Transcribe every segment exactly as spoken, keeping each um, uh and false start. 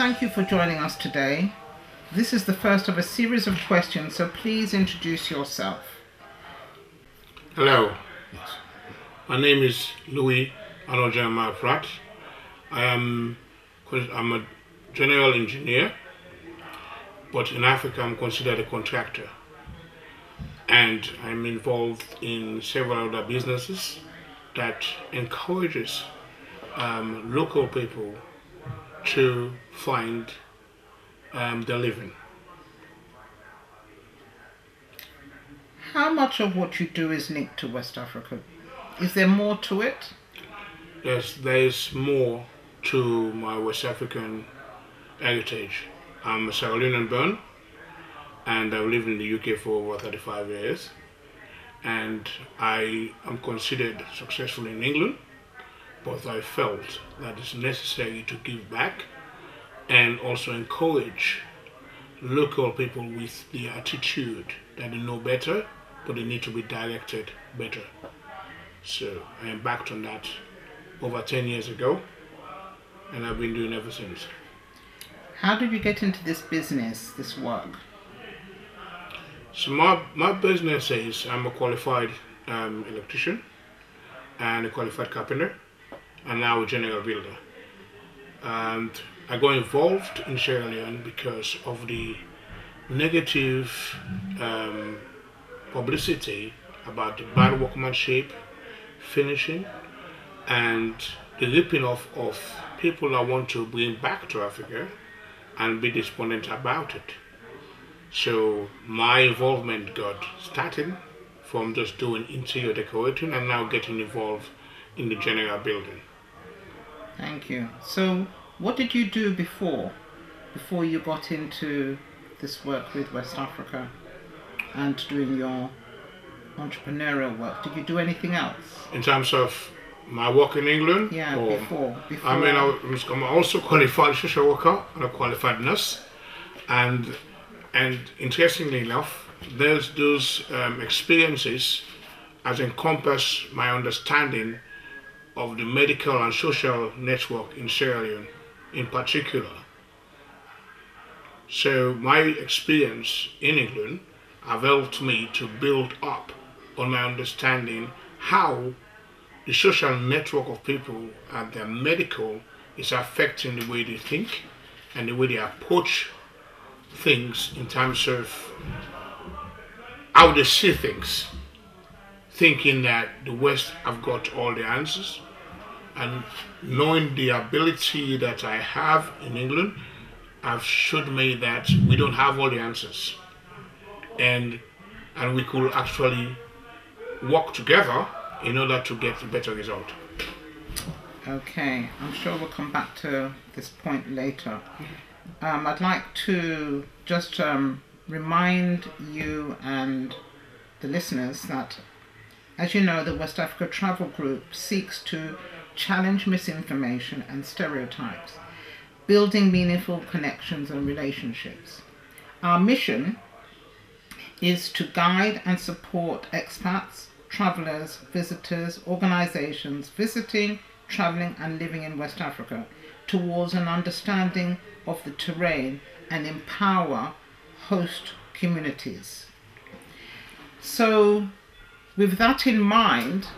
thank you for joining us today. This is the first of a series of questions, so please introduce yourself. Hello, my name is Louis Arnold Jeremiah Pratt. I am I'm a general engineer, but in Africa I'm considered a contractor. And I'm involved in several other businesses that encourages um, local people to find um, their living. How much of what you do is linked to West Africa? Is there more to it? Yes, there is more to my West African heritage. I'm a Sierra Leonean born, and I've lived in the U K for over thirty-five years. And I am considered successful in England, but I felt that it's necessary to give back and also encourage local people with the attitude that they know better, but they need to be directed better. So I embarked on that over ten years ago, and I've been doing ever since. How did you get into this business, this work? So my, my business is I'm a qualified um, electrician and a qualified carpenter and now a general builder. And I got involved in Sierra Leone because of the negative um, publicity about the bad workmanship, finishing, and the ripping off of people that want to bring back to Africa and be despondent about it. So my involvement got started from just doing interior decorating and now getting involved in the general building. Thank you. So what did you do before, before you got into this work with West Africa and doing your entrepreneurial work? Did you do anything else? In terms of my work in England? Yeah, or, before, before. I mean, I was, I'm also qualified social worker and a qualified nurse. And and interestingly enough, there's those um, experiences has encompassed my understanding of the medical and social network in Sierra Leone in particular. So my experience in England have helped me to build up on my understanding how the social network of people and their medical is affecting the way they think and the way they approach things in terms of how they see things, thinking that the West have got all the answers, and knowing the ability that I have in England have showed me that we don't have all the answers, and and we could actually work together in order to get a better result. Okay, I'm sure we'll come back to this point later. Um, I'd like to just um, remind you and the listeners that, as you know, the West Africa Travel Group seeks to challenge misinformation and stereotypes, building meaningful connections and relationships. Our mission is to guide and support expats, travelers, visitors, organizations visiting, traveling and living in West Africa towards an understanding of the terrain and empower host communities. So with that in mind,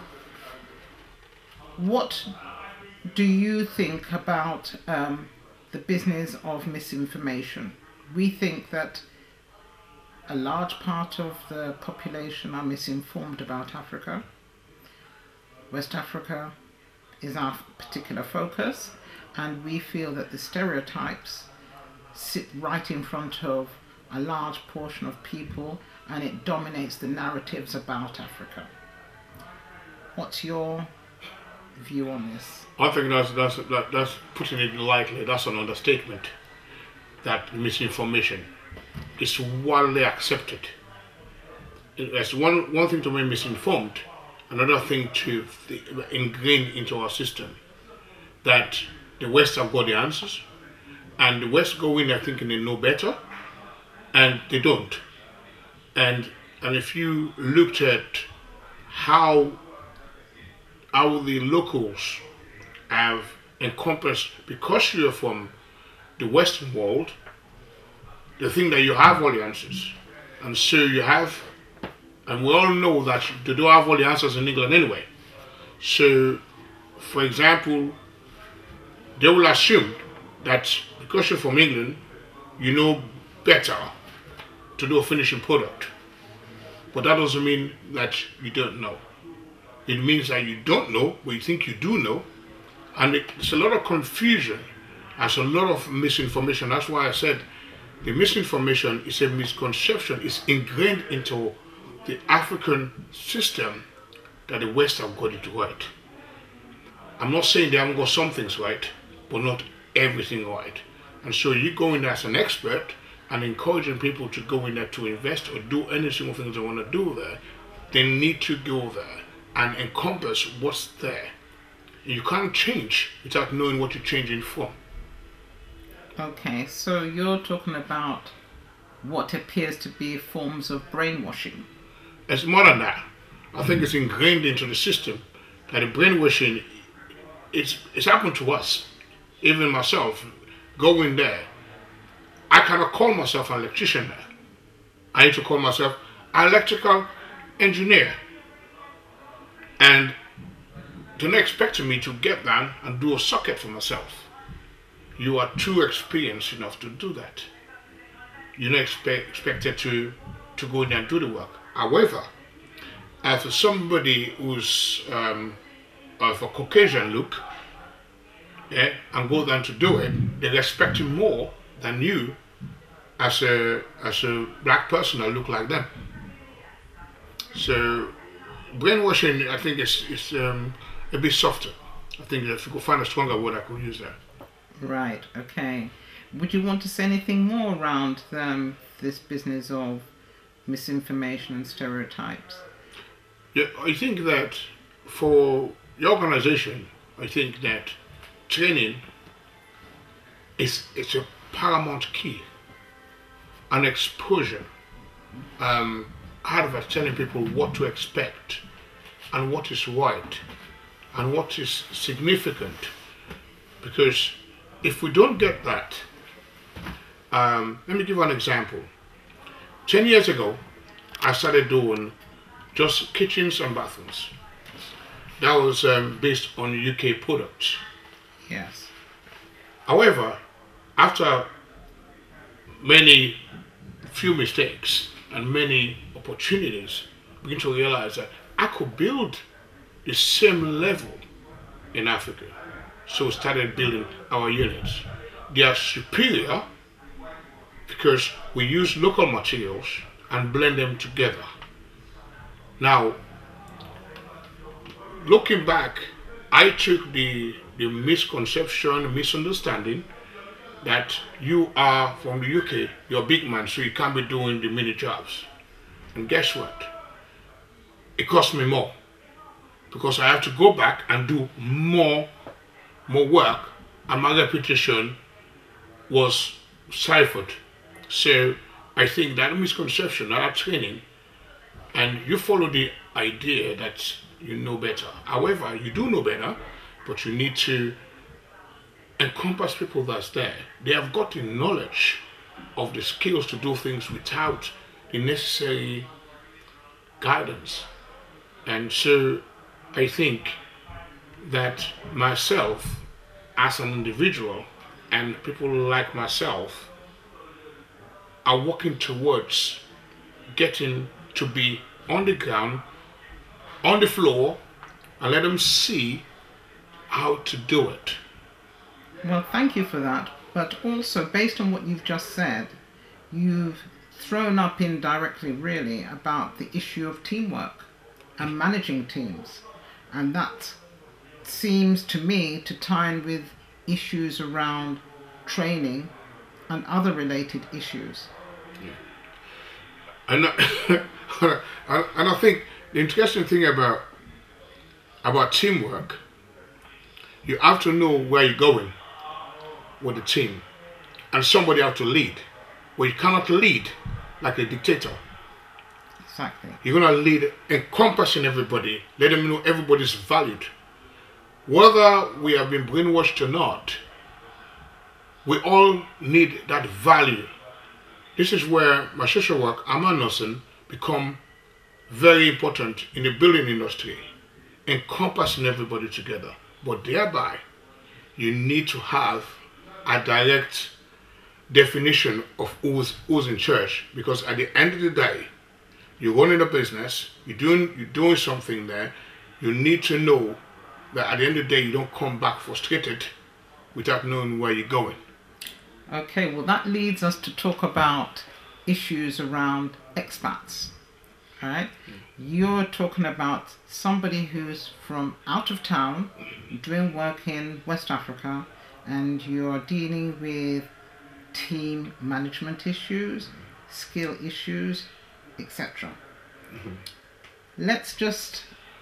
what do you think about um, the business of misinformation? We think that a large part of the population are misinformed about Africa. West Africa is our particular focus, and we feel that the stereotypes sit right in front of a large portion of people, and it dominates the narratives about Africa. What's your view on this? I think that's that's that, that's putting it lightly. That's an understatement. That misinformation is widely accepted. It's one one thing to be misinformed, another thing to ingrain into our system that the West have got the answers, and the West go in there thinking they know better, and they don't. And and if you looked at how how the locals have encompassed, because you're from the Western world, they think that you have all the answers. And so you have, and we all know that they don't have all the answers in England anyway. So, for example, they will assume that because you're from England, you know better to do a finishing product. But that doesn't mean that you don't know. It means that you don't know, but you think you do know. And it's a lot of confusion. There's a lot of misinformation. That's why I said the misinformation is a misconception. It's ingrained into the African system that the West have got it right. I'm not saying they haven't got some things right, but not everything right. And so you go in there as an expert and encouraging people to go in there to invest or do any single thing they want to do there, they need to go there and encompass what's there. You can't change without knowing what you're changing from. Okay, so you're talking about what appears to be forms of brainwashing. It's more than that. I think it's ingrained into the system that the brainwashing, it's, it's happened to us. Even myself, going there, I cannot call myself an electrician there. I need to call myself an electrical engineer. And they're not expecting me to get down and do a socket for myself. You are too experienced enough to do that. You're not expect, expected to, to go in there and do the work. However, as somebody who's um, of a Caucasian look, yeah, and go down to do it, they're expecting more than you as a as a black person that look like them. So brainwashing, I think, is is um, a bit softer. I think if you could find a stronger word, I could use that. Right. Okay. Would you want to say anything more around um, this business of misinformation and stereotypes? Yeah, I think that for the organization, I think that training is it's a paramount key, and exposure. Um, out of telling people what to expect and what is right and what is significant, because if we don't get that, um, let me give you an example. Ten years ago, I started doing just kitchens and bathrooms. That was um, based on U K products. Yes. However, after many few mistakes and many opportunities, I begin to realize that I could build the same level in Africa. So we started building our units. They are superior because we use local materials and blend them together. Now, looking back, I took the, the misconception, misunderstanding that you are from the U K, you're a big man, so you can't be doing the mini jobs. And guess what? It cost me more because I have to go back and do more, more work, and my reputation was ciphered. So I think that misconception, that training, and you follow the idea that you know better. However, you do know better, but you need to encompass people that's there. They have got the knowledge of the skills to do things without the necessary guidance. And so I think that myself as an individual and people like myself are working towards getting to be on the ground, on the floor, and let them see how to do it. Well, thank you for that. But also, based on what you've just said, you've thrown up indirectly, really, about the issue of teamwork and managing teams. And that seems to me to tie in with issues around training and other related issues. Yeah. And, and I think the interesting thing about about teamwork, you have to know where you're going with the team, and somebody have to lead. Well, you cannot lead like a dictator. Exactly. You're going to lead encompassing everybody, let them know everybody's valued. Whether we have been brainwashed or not, we all need that value. This is where my social work, Amma Nursing, become very important in the building industry, encompassing everybody together. But thereby, you need to have a direct definition of who's, who's in charge, because at the end of the day, you're running a business, you're doing, you're doing something there, you need to know that at the end of the day, you don't come back frustrated without knowing where you're going. Okay, well that leads us to talk about issues around expats. All right, you're talking about somebody who's from out of town, doing work in West Africa, and you're dealing with team management issues, skill issues, et cetera. Mm-hmm. Let's just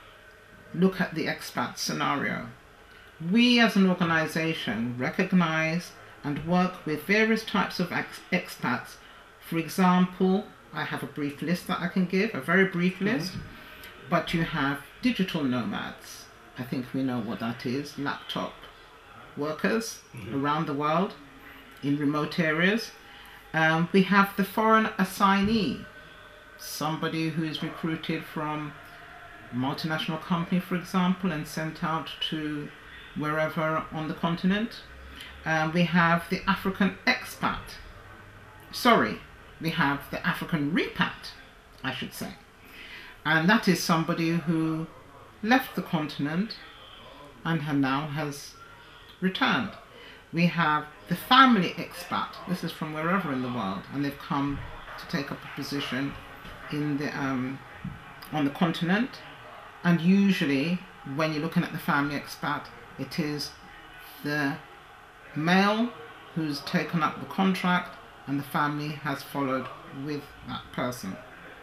look at the expat scenario. We as an organization recognize and work with various types of ex- expats. For example, I have a brief list that I can give, a very brief list, mm-hmm. but you have digital nomads. I think we know what that is, laptop workers mm-hmm. around the world in remote areas. Um, we have the foreign assignee, somebody who is recruited from a multinational company, for example, and sent out to wherever on the continent. Um, we have the African expat. Sorry, we have the African repat, I should say. And that is somebody who left the continent and now has returned. We have the family expat. This is from wherever in the world, and they've come to take up a position in the um, on the continent. And usually, when you're looking at the family expat, it is the male who's taken up the contract, and the family has followed with that person.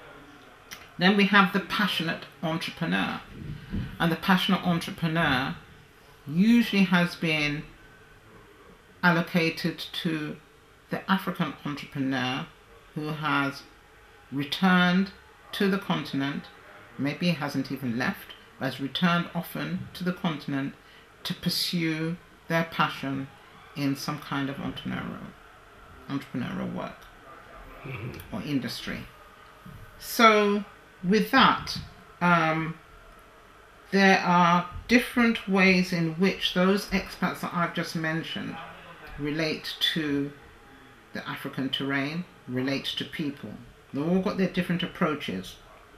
Then we have the passionate entrepreneur, and the passionate entrepreneur usually has been allocated to the African entrepreneur who has returned to the continent, maybe hasn't even left, but has returned often to the continent to pursue their passion in some kind of entrepreneurial, entrepreneurial work mm-hmm. or industry. So with that, um, there are different ways in which those expats that I've just mentioned relate to the African terrain, relate to people. They've all got their different approaches.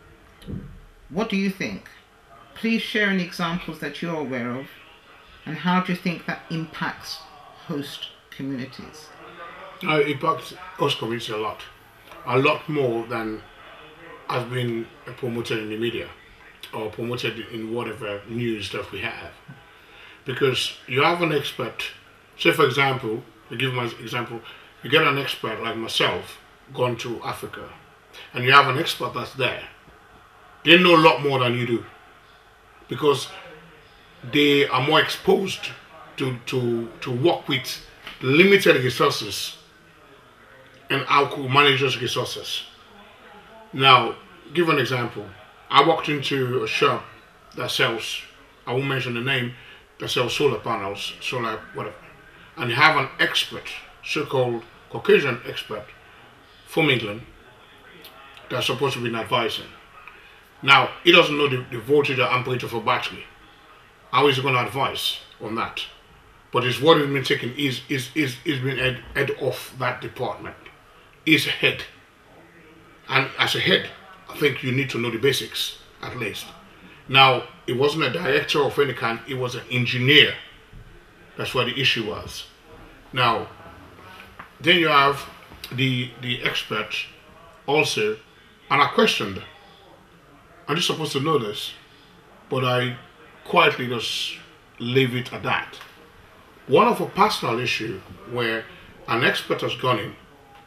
What do you think? Please share any examples that you're aware of, and how do you think that impacts host communities? Uh, it impacts host communities a lot. A lot more than has been promoted in the media or promoted in whatever news that we have. Because you have an expert, say for example, to give my example, you get an expert like myself gone to Africa, and you have an expert that's there. They know a lot more than you do, because they are more exposed to, to, to work with limited resources and how to manage those resources. Now, give an example. I walked into a shop that sells, I won't mention the name, that sells solar panels, solar whatever, and you have an expert, so-called Caucasian expert from England, that's supposed to be an advisor. Now, he doesn't know the, the voltage or amperage of a battery. How is he going to advise on that? But his word has been taken, is is is is been head, head off that department. He's a head. And as a head, I think you need to know the basics, at least. Now, it wasn't a director of any kind, it was an engineer. That's what the issue was. Now, then you have the the expert also, and I questioned, I'm just supposed to know this, but I quietly just leave it at that. One of a personal issue where an expert has gone in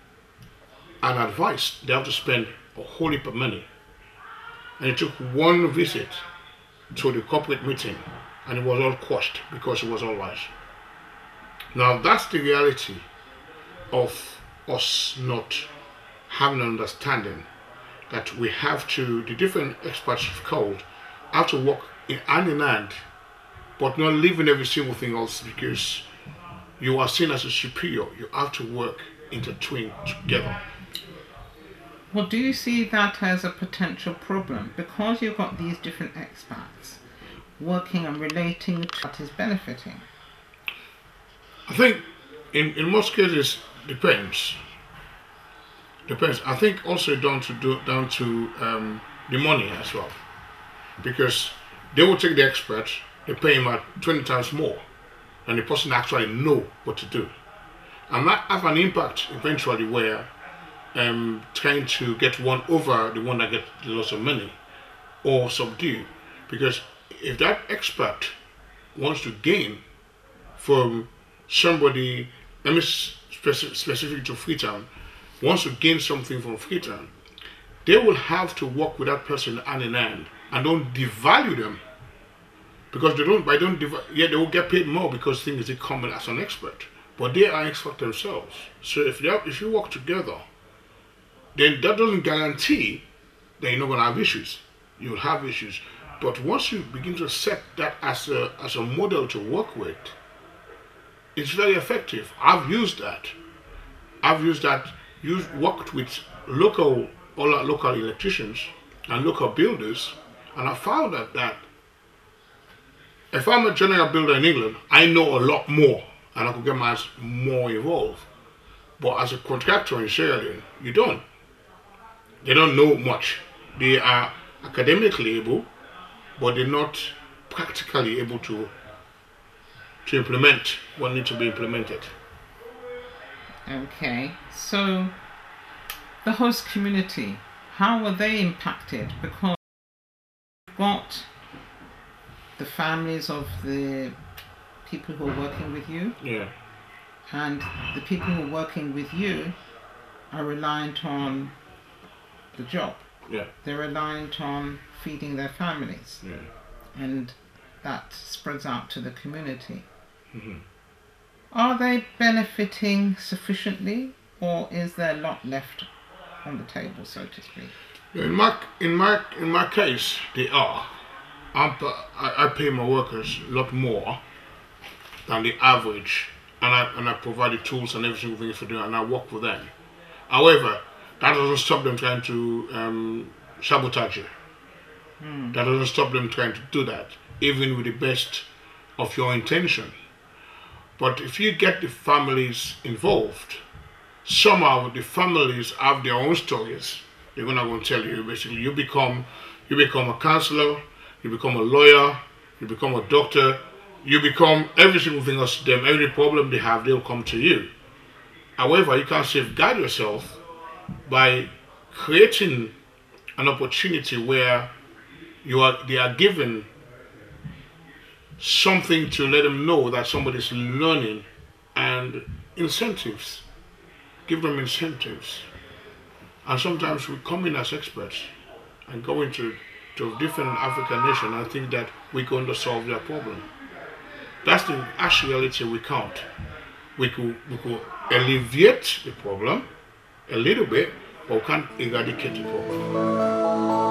and advised they have to spend a whole heap of money, and it took one visit to the corporate meeting and it was all quashed because it was all lies. Now that's the reality of us not having an understanding that we have to, the different experts you've called, have to work in hand in hand, but not leaving every single thing else, because you are seen as a superior. You have to work intertwined together. Well, do you see that as a potential problem? Because you've got these different expats working and relating to what is benefiting. I think in, in most cases, depends. Depends. I think also down to do, down to um, the money as well. Because they will take the expert, they pay him at twenty times more than the person actually know what to do. And that have an impact eventually where um, trying to get one over the one that gets lots of money or subdue. Because if that expert wants to gain from somebody, let me specific, specific to Freetown, wants to gain something from Freetown, they will have to work with that person hand in hand and don't devalue them. Because they don't, by don't, dev- yeah, they will get paid more because things they come in as an expert, but they are expert themselves. So if you have, if you work together, then that doesn't guarantee that you're not going to have issues. You'll have issues, but once you begin to set that as a as a model to work with, it's very effective. I've used that. I've used that. Used worked with local all our local electricians and local builders, and I found that that. If I'm a general builder in England, I know a lot more and I could get my ass more involved. But as a contractor in Sierra Leone, you don't. They don't know much. They are academically able, but they're not practically able to to implement what needs to be implemented. Okay, so the host community, how are they impacted? Because you've got the families of the people who are working with you. Yeah. And the people who are working with you are reliant on the job. Yeah. They're reliant on feeding their families. Yeah. And that spreads out to the community. Mm-hmm. Are they benefiting sufficiently, or is there a lot left on the table, so to speak? In my in my in my case, they are. I'm, I, I pay my workers a lot more than the average, and I and I provide the tools and every single thing for them, and I work for them. However, that doesn't stop them trying to um, sabotage you. Mm. That doesn't stop them trying to do that, even with the best of your intention. But if you get the families involved, somehow the families have their own stories. They're gonna go and tell you. Basically, you become you become a counselor. You become a lawyer, you become a doctor, you become every single thing else to them. Every problem they have, they'll come to you. However, you can safeguard yourself by creating an opportunity where you are they are given something to let them know that somebody's learning, and incentives. Give them incentives. And sometimes we come in as experts and go into to different African nations, I think that we're going to solve their problem. That's the actuality we count. We could, we could alleviate the problem a little bit, but we can't eradicate the problem.